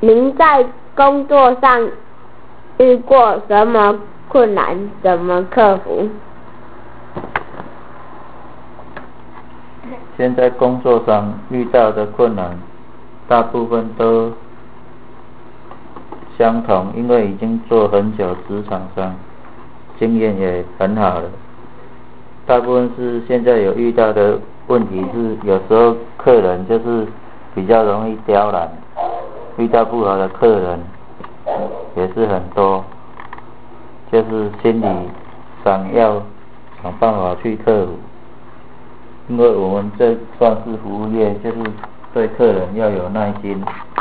您在工作上遇过什么困难？怎么克服？ 现在工作上遇到的困难，大部分都相同，因为已经做很久，职场上经验也很好了。大部分是现在有遇到的问题是，有时候客人就是比较容易刁难，遇到不好的客人也是很多，就是心理上要想办法去克服。因为我们这算是服务业，就是对客人要有耐心。